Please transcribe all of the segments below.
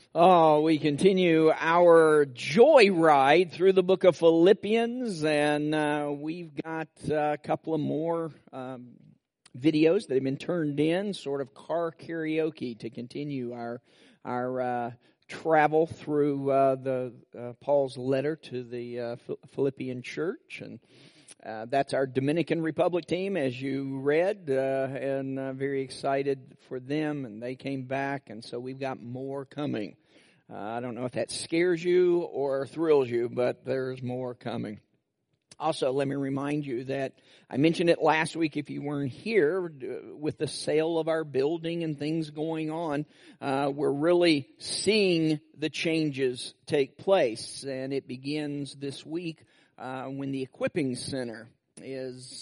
Oh, we continue our joy ride through the book of Philippians, and we've got a couple of more videos that have been turned in, sort of car karaoke, to continue our travel through the Paul's letter to the Philippian church. And that's our Dominican Republic team, as you read, and very excited for them. And they came back, and so we've got more coming. I don't know if that scares you or thrills you, but there's more coming. Also, let me remind you that I mentioned it last week if you weren't here, with the sale of our building and things going on, we're really seeing the changes take place. And it begins this week when the Equipping Center is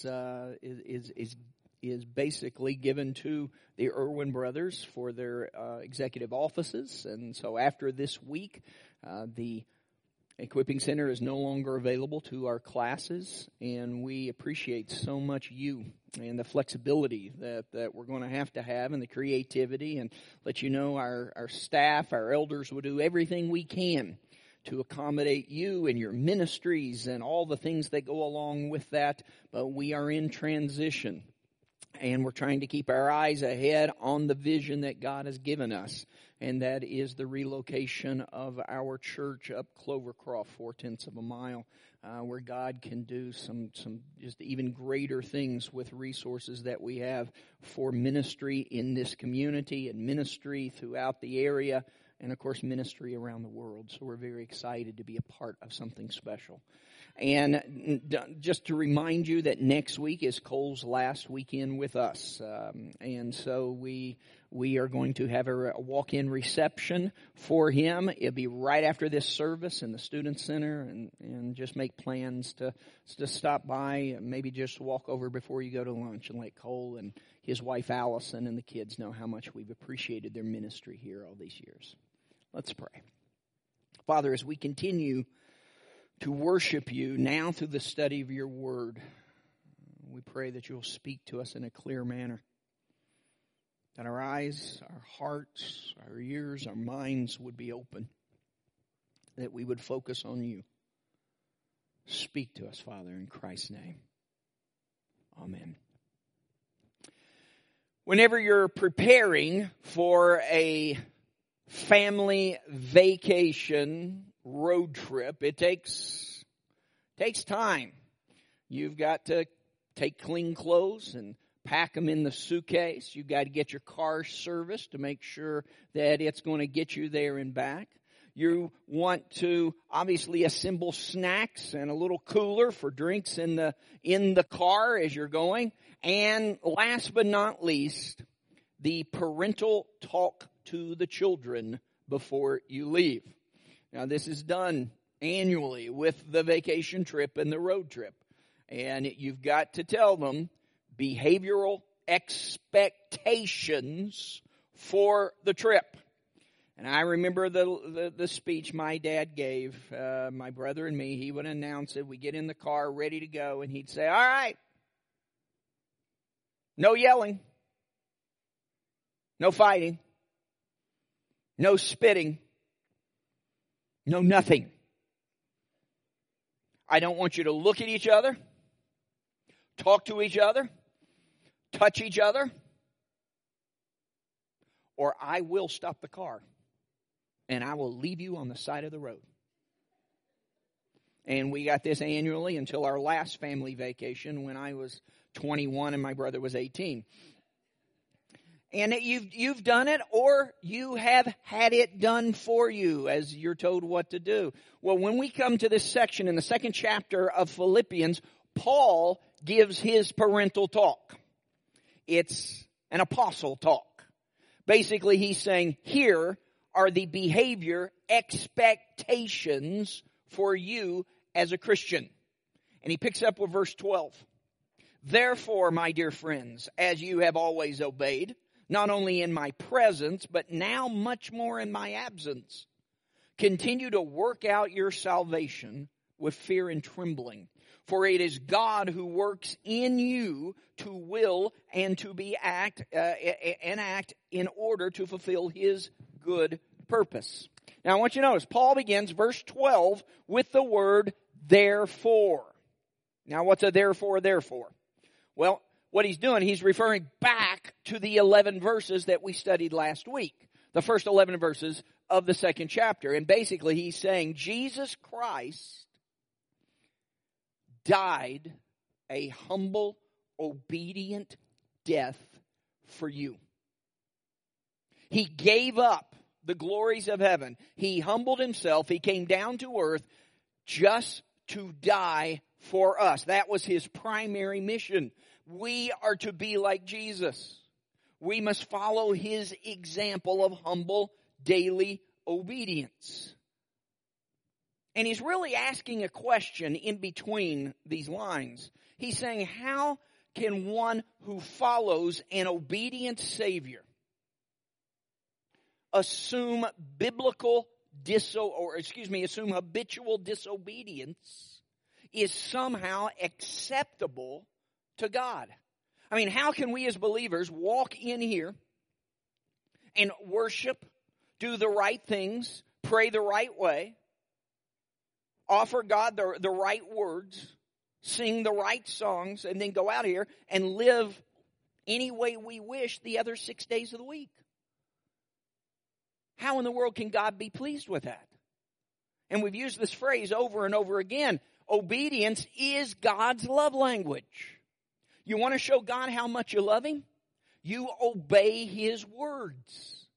basically given to the Irwin brothers for their executive offices. And so after this week, the Equipping Center is no longer available to our classes, and we appreciate so much you and the flexibility that we're going to have and the creativity, and let you know our staff, our elders will do everything we can to accommodate you and your ministries and all the things that go along with that. But we are in transition, and we're trying to keep our eyes ahead on the vision that God has given us, and that is the relocation of our church up Clovercroft, 0.4 of a mile, where God can do some just even greater things with resources that we have for ministry in this community and ministry throughout the area, and of course ministry around the world. So we're very excited to be a part of something special. And just to remind you that next week is Cole's last weekend with us. And so we are going to have a walk-in reception for him. It'll be right after this service in the Student Center, and just make plans to stop by, maybe just walk over before you go to lunch and let Cole and his wife Allison and the kids know how much we've appreciated their ministry here all these years. Let's pray. Father, as we continue to worship you now through the study of your word, we pray that you'll speak to us in a clear manner, that our eyes, our hearts, our ears, our minds would be open, that we would focus on you. Speak to us, Father, in Christ's name. Amen. Whenever you're preparing for a family vacation road trip, it takes time. You've got to take clean clothes and pack them in the suitcase. You've got to get your car serviced to make sure that it's going to get you there and back. You want to obviously assemble snacks and a little cooler for drinks in the car as you're going. And last but not least, the parental talk to the children before you leave. Now, this is done annually with the vacation trip and the road trip. And you've got to tell them behavioral expectations for the trip. And I remember the speech my dad gave, my brother and me. He would announce it. We get in the car ready to go, and he'd say, "All right, no yelling, no fighting, no spitting, no nothing. I don't want you to look at each other, talk to each other, touch each other, or I will stop the car and I will leave you on the side of the road." And we got this annually until our last family vacation when I was 21 and my brother was 18. And you've done it, or you have had it done for you as you're told what to do. Well, when we come to this section in the second chapter of Philippians, Paul gives his parental talk. It's an apostle talk. Basically, he's saying, here are the behavior expectations for you as a Christian. And he picks up with verse 12. "Therefore, my dear friends, as you have always obeyed, not only in my presence, but now much more in my absence, continue to work out your salvation with fear and trembling. For it is God who works in you to will and to act in order to fulfill his good purpose." Now I want you to notice, Paul begins verse 12 with the word therefore. Now what's a therefore? Well, what he's doing, he's referring back to the 11 verses that we studied last week. The first 11 verses of the second chapter. And basically he's saying Jesus Christ died a humble, obedient death for you. He gave up the glories of heaven. He humbled himself. He came down to earth just to die for us. That was his primary mission. We are to be like Jesus. We must follow his example of humble daily obedience. And he's really asking a question in between these lines. He's saying, how can one who follows an obedient Savior assume habitual disobedience is somehow acceptable to God? I mean, how can we as believers walk in here and worship, do the right things, pray the right way, offer God the right words, sing the right songs, and then go out here and live any way we wish the other 6 days of the week? How in the world can God be pleased with that? And we've used this phrase over and over again. Obedience is God's love language. You want to show God how much you love him? You obey his words.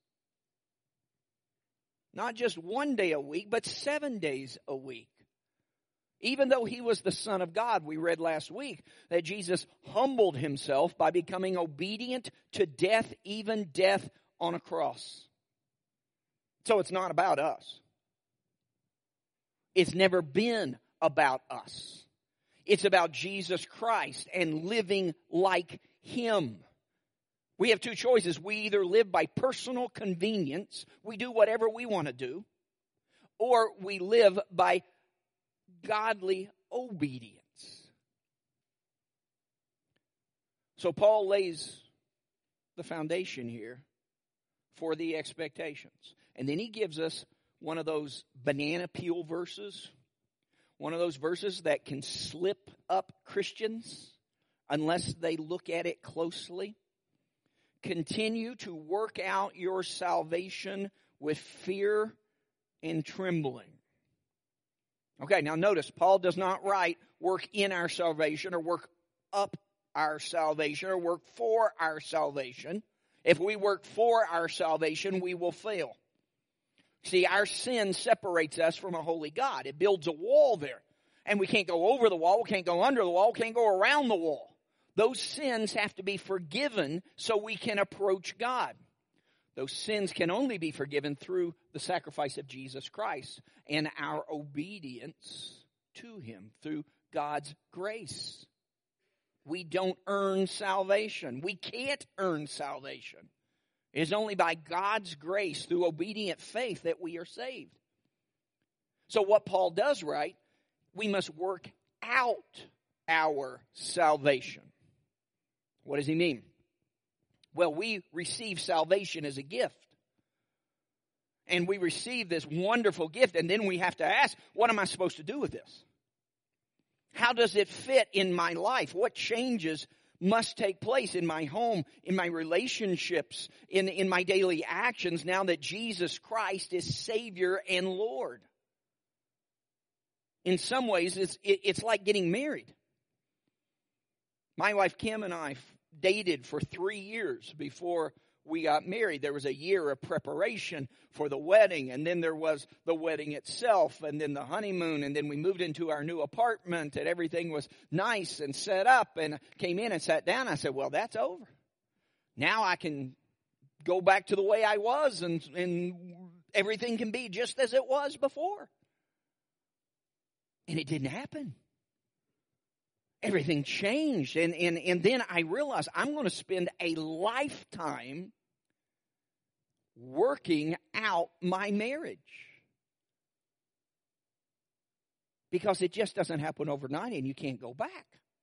Not just 1 day a week, but 7 days a week. Even though he was the Son of God, we read last week that Jesus humbled himself by becoming obedient to death, even death on a cross. So it's not about us. It's never been about us. It's about Jesus Christ and living like him. We have two choices. We either live by personal convenience, we do whatever we want to do, or we live by godly obedience. So Paul lays the foundation here for the expectations. And then he gives us one of those banana peel verses, one of those verses that can slip up Christians unless they look at it closely. Continue to work out your salvation with fear and trembling. Okay, now notice, Paul does not write work in our salvation or work up our salvation or work for our salvation. If we work for our salvation, we will fail. See, our sin separates us from a holy God. It builds a wall there. And we can't go over the wall, we can't go under the wall, we can't go around the wall. Those sins have to be forgiven so we can approach God. Those sins can only be forgiven through the sacrifice of Jesus Christ and our obedience to him through God's grace. We don't earn salvation. We can't earn salvation. It is only by God's grace through obedient faith that we are saved. So what Paul does write, we must work out our salvation. What does he mean? Well, we receive salvation as a gift. And we receive this wonderful gift, and then we have to ask, what am I supposed to do with this? How does it fit in my life? What changes must take place in my home, in my relationships, in my daily actions now that Jesus Christ is Savior and Lord? In some ways, it's like getting married. My wife Kim and I dated for 3 years before we got married. There was a year of preparation for the wedding, and then there was the wedding itself, and then the honeymoon, and then we moved into our new apartment, and everything was nice and set up, and came in and sat down. I said, well, that's over. Now I can go back to the way I was, and everything can be just as it was before. And it didn't happen. Everything changed, and then I realized I'm going to spend a lifetime working out my marriage. Because it just doesn't happen overnight and you can't go back.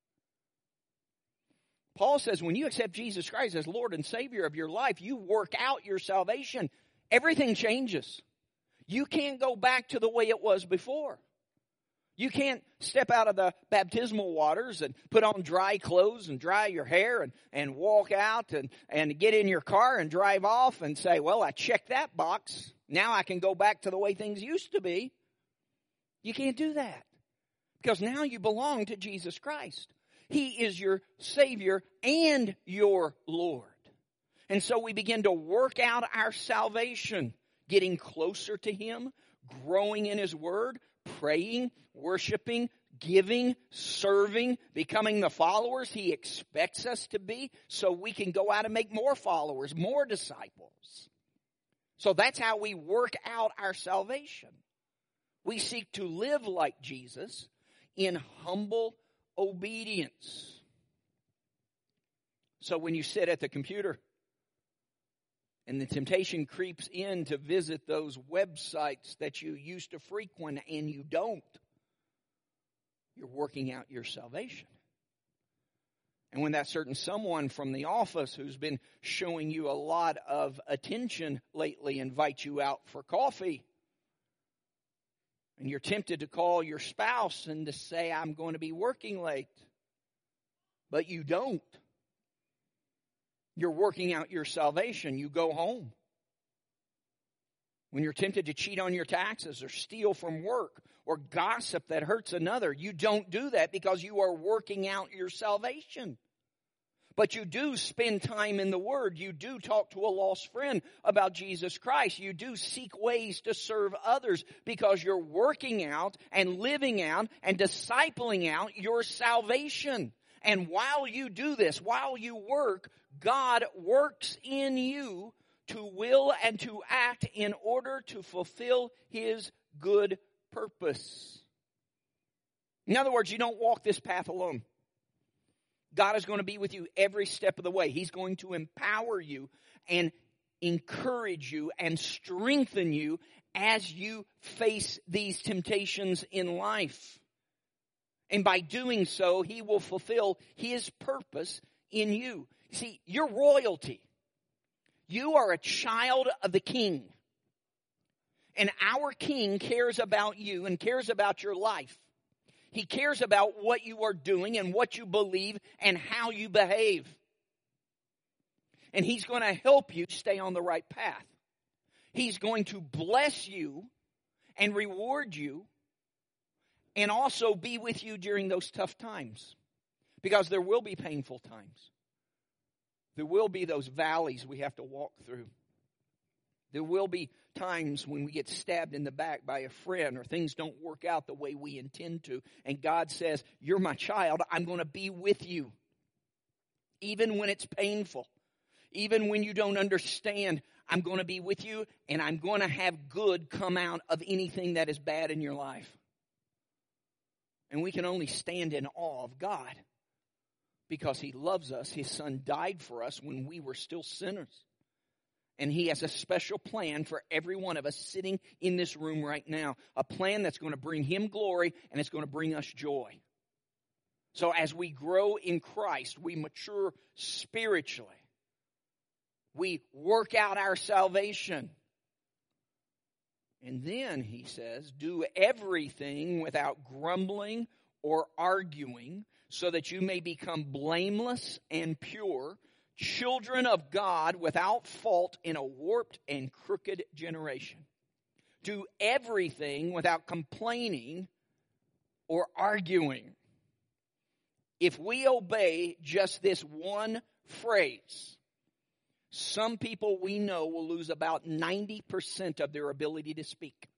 Paul says when you accept Jesus Christ as Lord and Savior of your life, you work out your salvation. Everything changes. You can't go back to the way it was before. You can't step out of the baptismal waters and put on dry clothes and dry your hair and walk out and get in your car and drive off and say, well, I checked that box. Now I can go back to the way things used to be. You can't do that because now you belong to Jesus Christ. He is your Savior and your Lord. And so we begin to work out our salvation, getting closer to Him, growing in His Word, praying, worshiping, giving, serving, becoming the followers He expects us to be so we can go out and make more followers, more disciples. So that's how we work out our salvation. We seek to live like Jesus in humble obedience. So when you sit at the computer and the temptation creeps in to visit those websites that you used to frequent and you don't, you're working out your salvation. And when that certain someone from the office who's been showing you a lot of attention lately invites you out for coffee, and you're tempted to call your spouse and to say, I'm going to be working late, but you don't. You're working out your salvation. You go home. When you're tempted to cheat on your taxes or steal from work or gossip that hurts another, you don't do that because you are working out your salvation. But you do spend time in the Word. You do talk to a lost friend about Jesus Christ. You do seek ways to serve others because you're working out and living out and discipling out your salvation. And while you do this, while you work, God works in you to will and to act in order to fulfill His good purpose. In other words, you don't walk this path alone. God is going to be with you every step of the way. He's going to empower you and encourage you and strengthen you as you face these temptations in life. And by doing so, He will fulfill His purpose in you. See, you're royalty. You are a child of the King. And our King cares about you and cares about your life. He cares about what you are doing and what you believe and how you behave. And He's going to help you stay on the right path. He's going to bless you and reward you and also be with you during those tough times. Because there will be painful times. There will be those valleys we have to walk through. There will be times when we get stabbed in the back by a friend or things don't work out the way we intend to. And God says, you're my child. I'm going to be with you. Even when it's painful. Even when you don't understand, I'm going to be with you and I'm going to have good come out of anything that is bad in your life. And we can only stand in awe of God because He loves us. His Son died for us when we were still sinners. And He has a special plan for every one of us sitting in this room right now. A plan that's going to bring Him glory and it's going to bring us joy. So as we grow in Christ, we mature spiritually. We work out our salvation. And then, He says, do everything without grumbling or arguing so that you may become blameless and pure, children of God without fault in a warped and crooked generation. Do everything without complaining or arguing. If we obey just this one phrase, some people we know will lose about 90% of their ability to speak.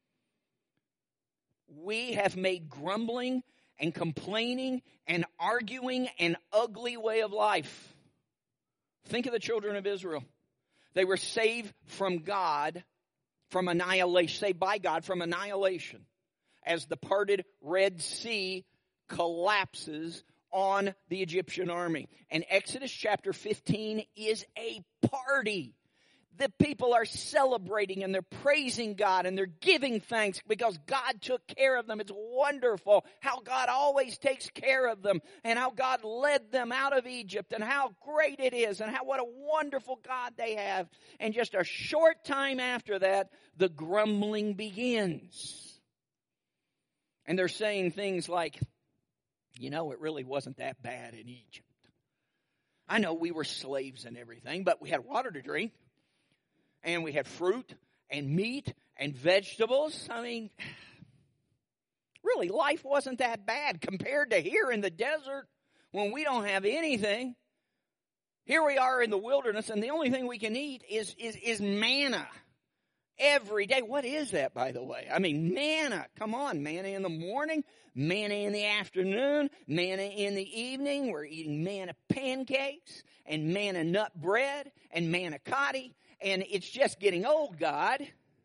We have made grumbling and complaining and arguing an ugly way of life. Think of the children of Israel. They were saved from God, from annihilation, saved by God from annihilation, as the parted Red Sea collapses on the Egyptian army. And Exodus chapter 15 is a party. the people are celebrating and they're praising God and they're giving thanks because God took care of them. It's wonderful how God always takes care of them and how God led them out of Egypt and how great it is and what a wonderful God they have. And just a short time after that, the grumbling begins. And they're saying things like, it really wasn't that bad in Egypt. I know we were slaves and everything, but we had water to drink. And we had fruit and meat and vegetables. I mean, really, life wasn't that bad compared to here in the desert when we don't have anything. Here we are in the wilderness, and the only thing we can eat is manna every day. What is that, by the way? I mean, manna. Come on, manna in the morning, manna in the afternoon, manna in the evening. We're eating manna pancakes and manna nut bread and manicotti. And it's just getting old, God.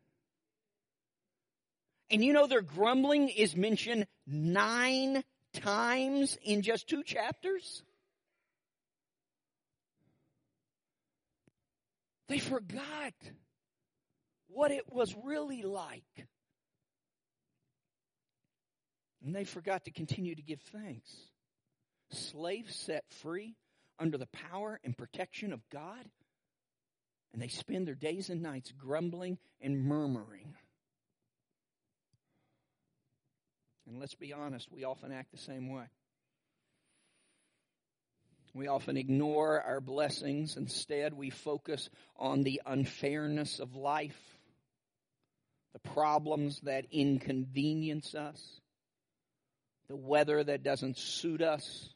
And their grumbling is mentioned 9 times in just 2 chapters. They forgot what it was really like. And they forgot to continue to give thanks. Slaves set free under the power and protection of God. And they spend their days and nights grumbling and murmuring. And let's be honest, we often act the same way. We often ignore our blessings. Instead, we focus on the unfairness of life, the problems that inconvenience us, the weather that doesn't suit us,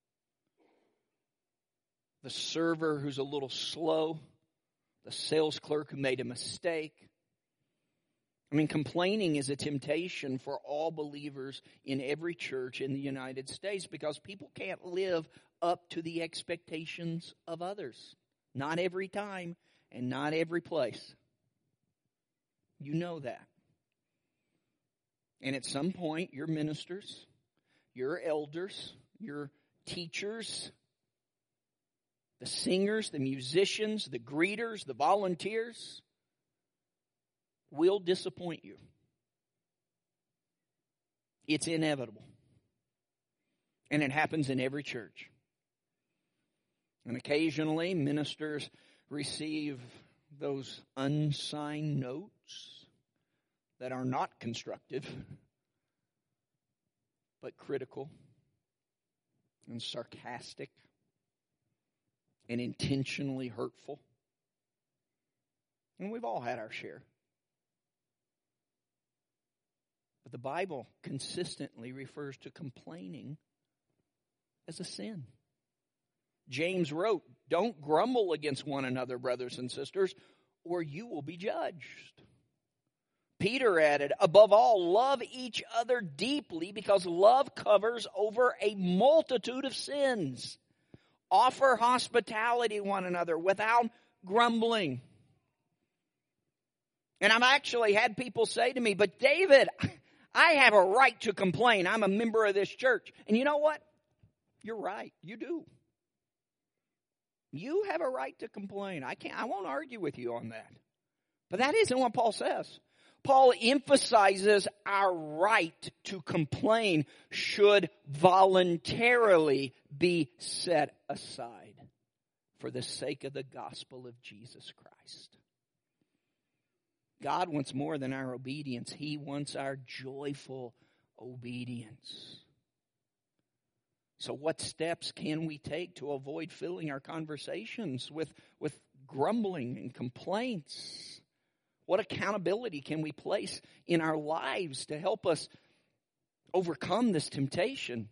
the server who's a little slow, the sales clerk who made a mistake. I mean, complaining is a temptation for all believers in every church in the United States because people can't live up to the expectations of others. Not every time and not every place. You know that. And at some point, your ministers, your elders, your teachers, the singers, the musicians, the greeters, the volunteers will disappoint you. It's inevitable. And it happens in every church. And occasionally ministers receive those unsigned notes that are not constructive, but critical and sarcastic and intentionally hurtful. And we've all had our share. But the Bible consistently refers to complaining as a sin. James wrote, "Don't grumble against one another, brothers and sisters, or you will be judged." Peter added, "Above all, love each other deeply because love covers over a multitude of sins. Offer hospitality to one another without grumbling." And I've actually had people say to me, "But David, I have a right to complain. I'm a member of this church." And you know what? You're right. You do. You have a right to complain. I won't argue with you on that. But that isn't what Paul says. Paul emphasizes our right to complain should voluntarily be set aside for the sake of the gospel of Jesus Christ. God wants more than our obedience. He wants our joyful obedience. So what steps can we take to avoid filling our conversations with grumbling and complaints? What accountability can we place in our lives to help us overcome this temptation?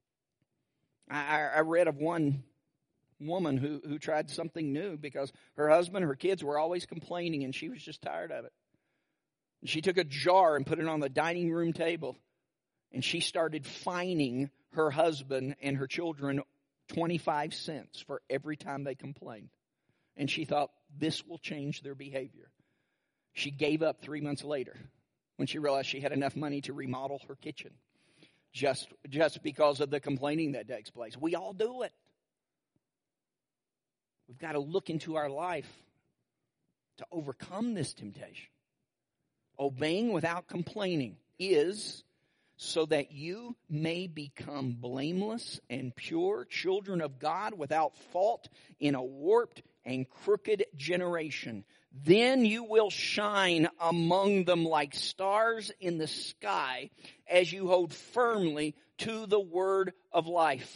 I read of one woman who tried something new because her husband, her kids were always complaining and she was just tired of it. And she took a jar and put it on the dining room table and she started fining her husband and her children 25 cents for every time they complained. And she thought, this will change their behavior. She gave up 3 months later when she realized she had enough money to remodel her kitchen just because of the complaining that takes place. We all do it. We've got to look into our life to overcome this temptation, obeying without complaining, is so that you may become blameless and pure, children of God without fault in a warped and crooked generation. Then you will shine among them like stars in the sky as you hold firmly to the word of life.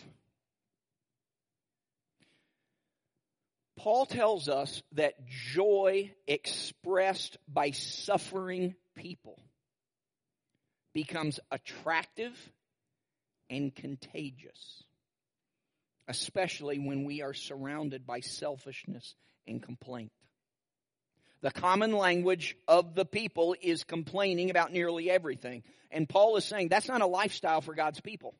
Paul tells us that joy expressed by suffering people becomes attractive and contagious, especially when we are surrounded by selfishness and complaint. The common language of the people is complaining about nearly everything. And Paul is saying that's not a lifestyle for God's people.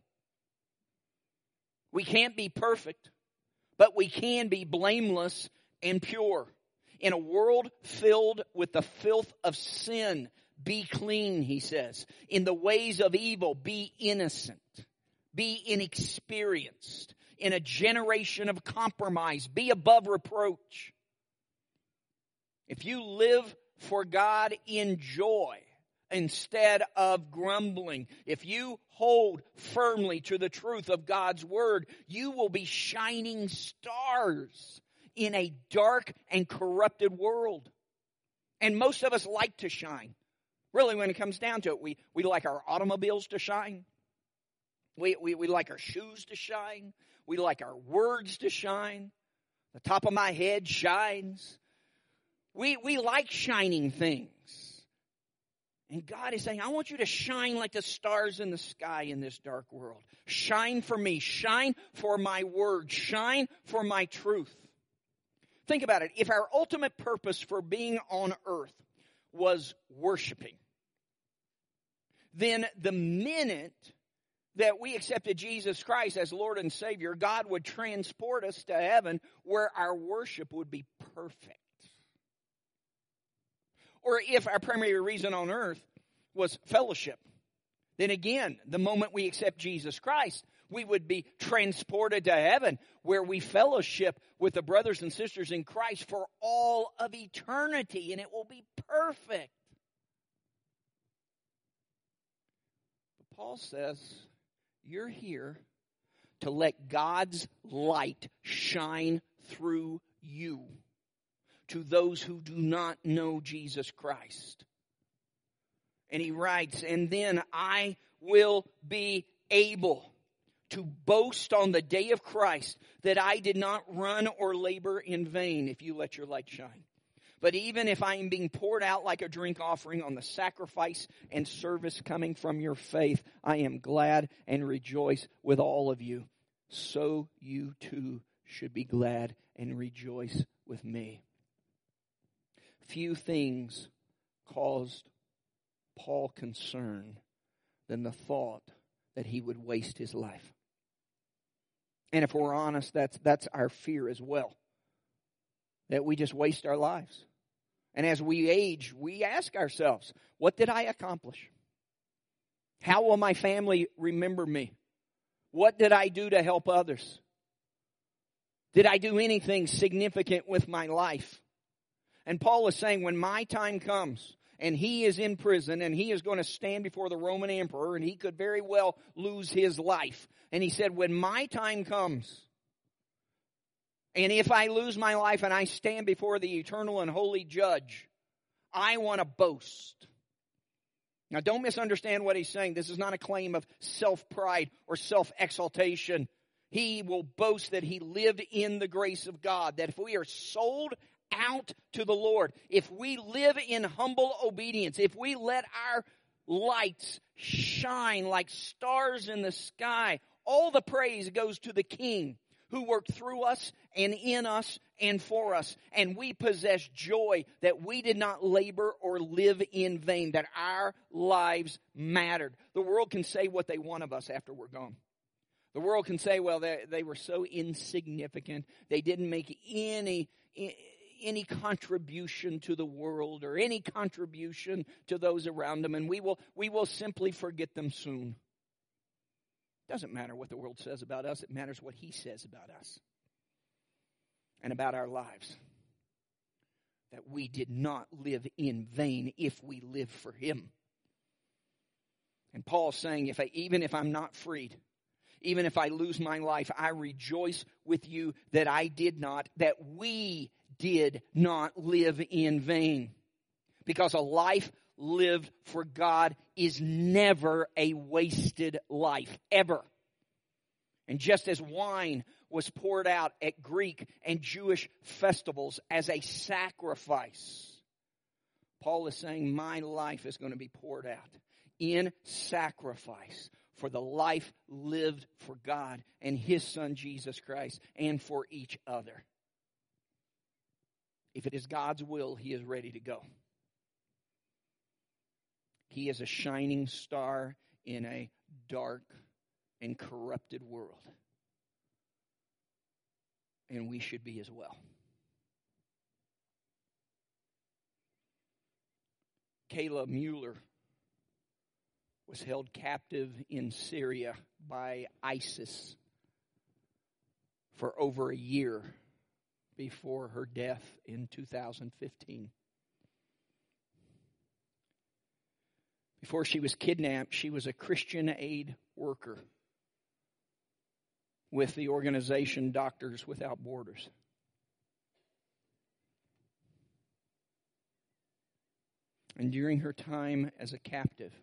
We can't be perfect, but we can be blameless and pure. In a world filled with the filth of sin, be clean, he says. In the ways of evil, be innocent. Be inexperienced. In a generation of compromise, be above reproach. If you live for God in joy instead of grumbling, if you hold firmly to the truth of God's word, you will be shining stars in a dark and corrupted world. And most of us like to shine. Really, when it comes down to it, we like our automobiles to shine. We like our shoes to shine. We like our words to shine. The top of my head shines. We like shining things. And God is saying, I want you to shine like the stars in the sky in this dark world. Shine for me. Shine for my word. Shine for my truth. Think about it. If our ultimate purpose for being on earth was worshiping, then the minute that we accepted Jesus Christ as Lord and Savior, God would transport us to heaven where our worship would be perfect. Or if our primary reason on earth was fellowship, then again, the moment we accept Jesus Christ, we would be transported to heaven where we fellowship with the brothers and sisters in Christ for all of eternity, and it will be perfect. But Paul says, you're here to let God's light shine through you to those who do not know Jesus Christ. And he writes, and then I will be able to boast on the day of Christ that I did not run or labor in vain, if you let your light shine. But even if I am being poured out like a drink offering on the sacrifice and service coming from your faith, I am glad and rejoice with all of you. So you too should be glad and rejoice with me. Few things caused Paul concern than the thought that he would waste his life. And if we're honest, that's our fear as well. That we just waste our lives. And as we age, we ask ourselves, what did I accomplish? How will my family remember me? What did I do to help others? Did I do anything significant with my life? And Paul is saying, when my time comes, and he is in prison, and he is going to stand before the Roman emperor, and he could very well lose his life. And he said, when my time comes, and if I lose my life and I stand before the eternal and holy judge, I want to boast. Now, don't misunderstand what he's saying. This is not a claim of self-pride or self-exaltation. He will boast that he lived in the grace of God, that if we are sold out to the Lord, if we live in humble obedience, if we let our lights shine like stars in the sky, all the praise goes to the King who worked through us and in us and for us. And we possess joy that we did not labor or live in vain, that our lives mattered. The world can say what they want of us after we're gone. The world can say, well, they were so insignificant. They didn't make any contribution to the world or any contribution to those around them, and we will simply forget them soon. It doesn't matter what the world says about us. It matters what he says about us and about our lives. that we did not live in vain if we live for Him. And Paul's saying, even if I'm not freed, even if I lose my life, I rejoice with you that I did not, that we did not live in vain. Because a life lived for God is never a wasted life, ever. And just as wine was poured out at Greek and Jewish festivals as a sacrifice, Paul is saying my life is going to be poured out in sacrifice for the life lived for God and His Son Jesus Christ and for each other. If it is God's will, He is ready to go. He is a shining star in a dark and corrupted world. And we should be as well. Kayla Mueller was held captive in Syria by ISIS for over a year before her death in 2015. Before she was kidnapped, she was a Christian aid worker with the organization Doctors Without Borders. And during her time as a captive,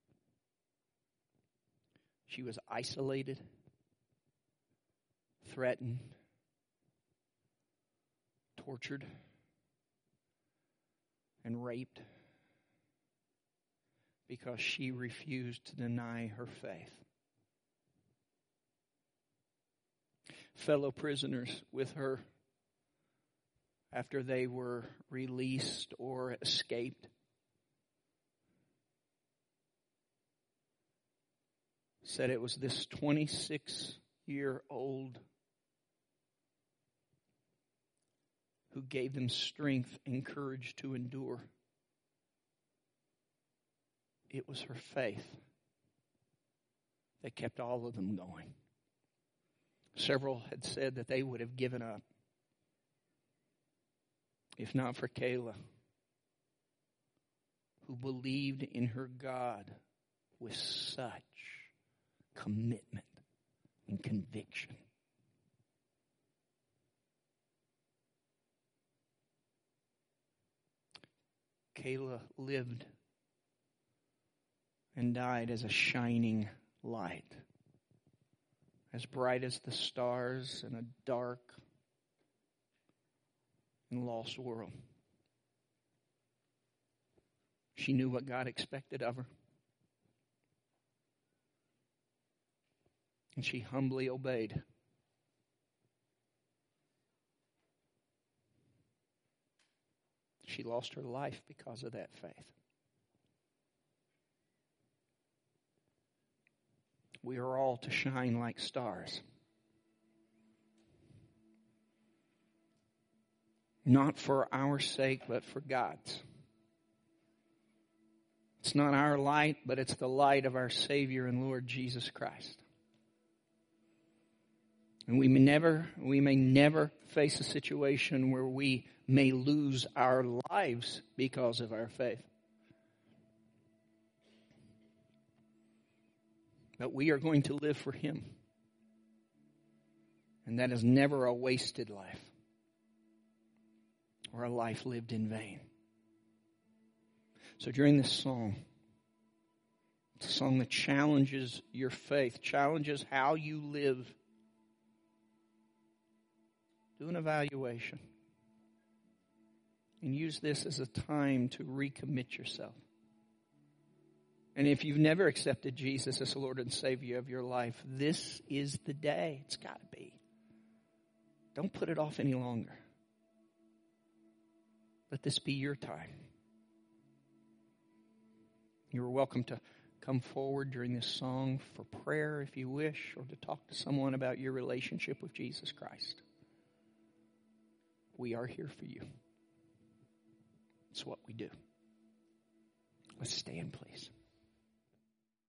she was isolated, threatened, tortured, and raped because she refused to deny her faith. Fellow prisoners with her, after they were released or escaped, said it was this 26-year-old who gave them strength and courage to endure. It was her faith that kept all of them going. Several had said that they would have given up if not for Kayla, who believed in her God with such commitment and conviction. Kayla lived and died as a shining light, as bright as the stars in a dark and lost world. She knew what God expected of her, and she humbly obeyed. She lost her life because of that faith. We are all to shine like stars. Not for our sake, but for God's. It's not our light, but it's the light of our Savior and Lord Jesus Christ. And we may never face a situation where we may lose our lives because of our faith. But we are going to live for Him. And that is never a wasted life or a life lived in vain. So during this song, it's a song that challenges your faith, challenges how you live. Do an evaluation. And use this as a time to recommit yourself. And if you've never accepted Jesus as the Lord and Savior of your life, this is the day. It's got to be. Don't put it off any longer. Let this be your time. You're welcome to come forward during this song for prayer if you wish, or to talk to someone about your relationship with Jesus Christ. We are here for you. It's what we do. Let's stand, please.